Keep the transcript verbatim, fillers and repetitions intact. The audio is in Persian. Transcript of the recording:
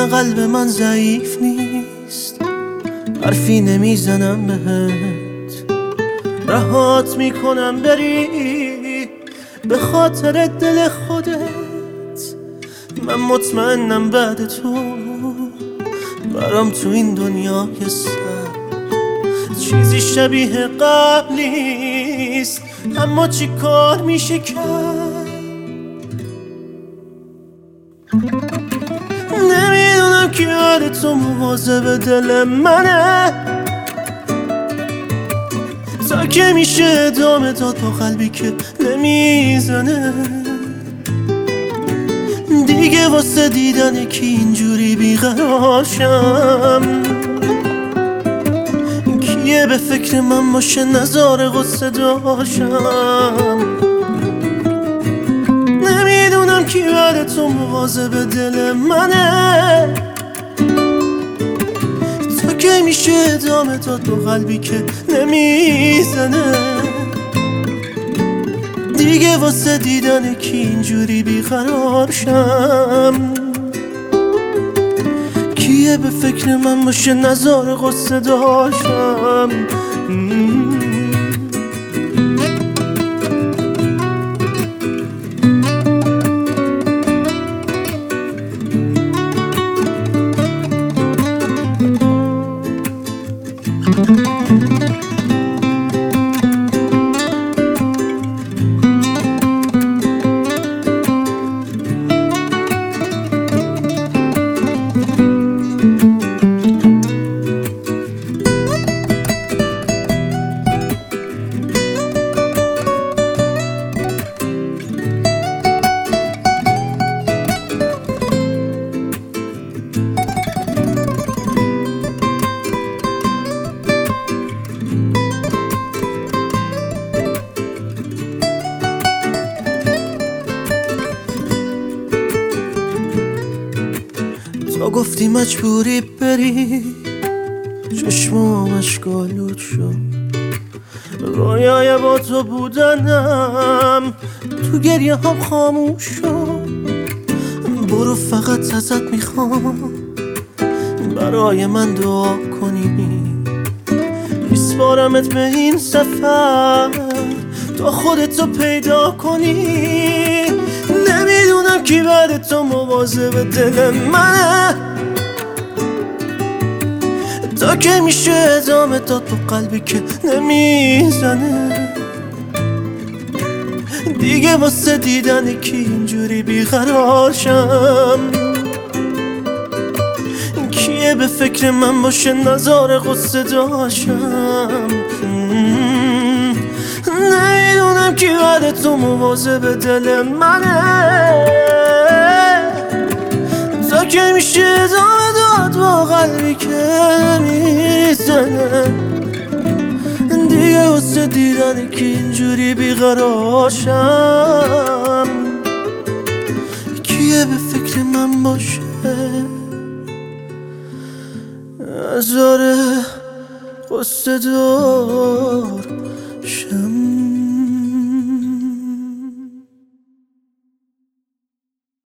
قلب من ضعیف نیست، حرفی نمیزنم بهت، رهات میکنم بری به خاطر دل خودت. من مطمئنم بعد تو برام تو این دنیای سر چیزی شبیه قبل نیست، اما چی کار میشه کرد؟ نمیدونم کی بعد تو مواظب دل منه، تا که میشه ادامه داد با قلبی که نمیزنه. دیگه واسه دیدن کی اینجوری بیقرار شم، کیه به فکر من باشه نزار غصه داشم. نمیدونم کی بعد تو مواظب دل منه، تا که میشه ادامه داد با قلبی که نمیزنه. دیگه واسه دیدن کی اینجوری بیقرار شم، کیه به فکر من باشه نزار غصه داشم. تو گفتی مجبوری بری، چشمام اشکالود شد، رویای با تو بودنم تو گریه هم خاموش شد. برو فقط ازت میخوام برای من دعا کنی، میسپارمت به این سفر تا خودتو پیدا کنی. نمیدونم کی بعد تو مواظب دل منه، تا که میشه ادامه داد با قلبی که نمیزنه. دیگه واسه دیدن کی اینجوری بیقرار شم، کیه به فکر من باشه نزار غصه داشم. نمیدونم کی بعد تو مواظب دل منه، تا که میشه ادامه داد با قلبی که میزنه. دیگه واسه دیدن که اینجوری بیقرار شم، کیه به فکر من باشه نزار غصه دار شم.